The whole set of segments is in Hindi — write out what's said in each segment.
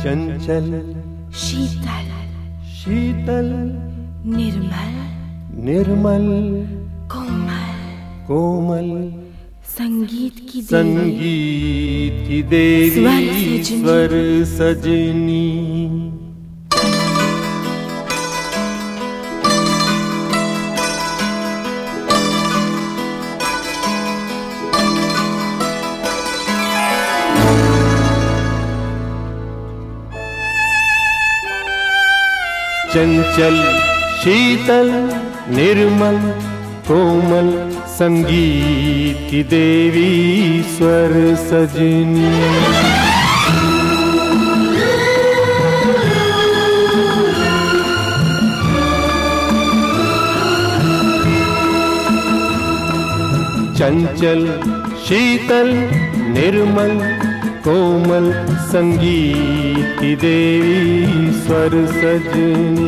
चंचल शीतल शीतल निर्मल निर्मल कोमल कोमल संगीत की देवी स्वर सजनी। चंचल शीतल निर्मल कोमल संगीत की देवी स्वर सजनी। चंचल शीतल निर्मल कोमल संगीत की देवी स्वर सजनी।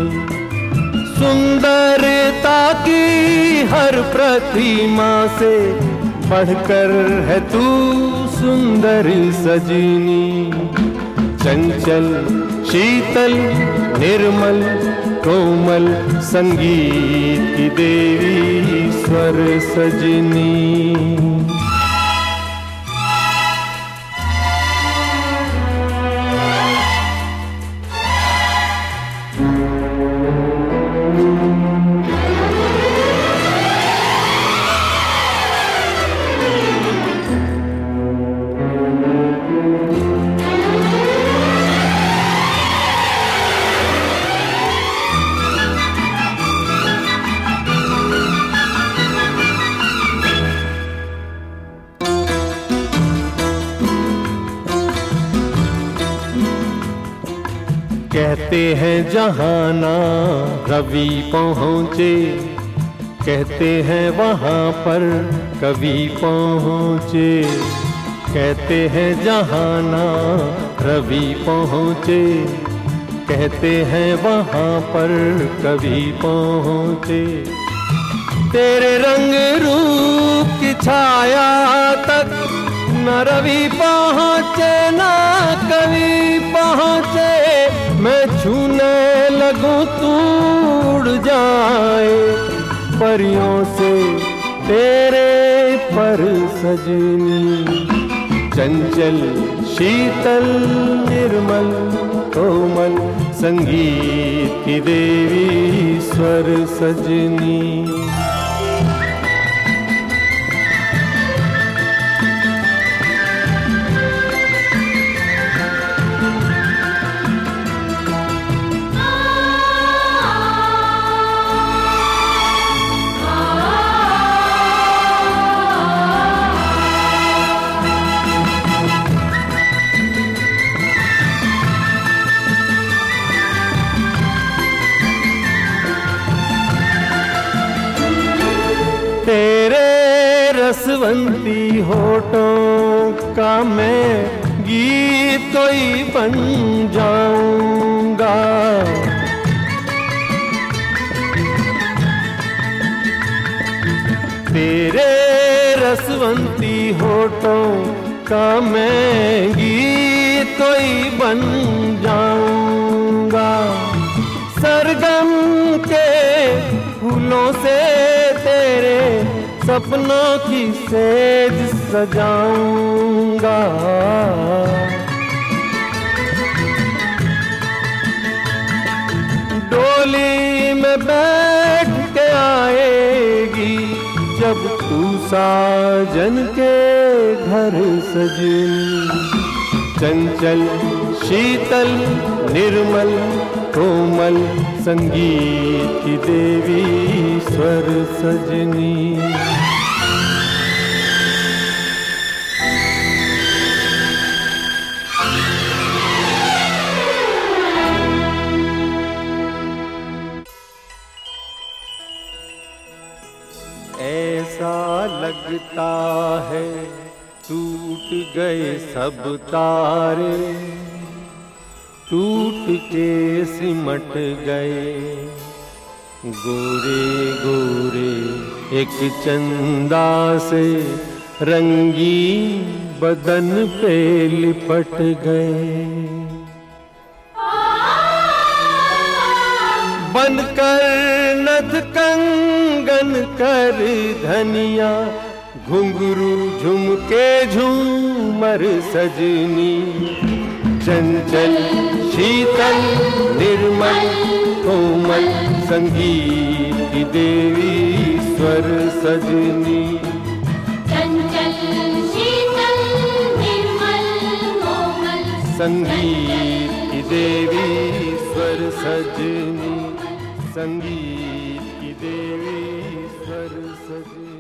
सुंदरता की हर प्रतिमा से बढ़कर है तू सुंदर सजनी। चंचल शीतल निर्मल कोमल संगीत की देवी स्वर सजनी। कहते हैं जहाना रवि पहुँचे, कहते हैं वहाँ पर कवि पहुँचे। कहते हैं जहाना रवि पहुँचे, कहते हैं वहाँ पर कवि पहुँचे। तेरे रंग रूप की छाया तक न रवि पहुँचे न कवि पहुँचे। मैं छूने लगूं तू उड़ जाए परियों से तेरे पर सजनी। चंचल शीतल निर्मल कोमल संगीत की देवी स्वर सजनी। तेरे रसवंती होठों का मैं गीत कोई बन जाऊंगा। तेरे रसवंती होठों का मैं गीत कोई बन जाऊंगा। सरगम के फूलों से तेरे सपनों की सेज सजाऊंगा। डोली में बैठ के आएगी जब तू साजन के घर सजनी। चंचल शीतल निर्मल कोमल संगीत की देवी स्वर सजनी। ऐसा लगता है टूट गए सब तारे, टूट के सिमट गए गोरे गोरे एक चंदा से रंगी बदन पे लिपट गए। बनकर नथ कंगन कर धनिया, घुंघरू झुमके झूमर सजनी। चंचल शीतल निर्मल कोमल, संगीत की देवी स्वर सजनी। चंचल शीतल निर्मल कोमल, संगीत की देवी स्वर सजनी, संगीत की देवी स्वर सजनी।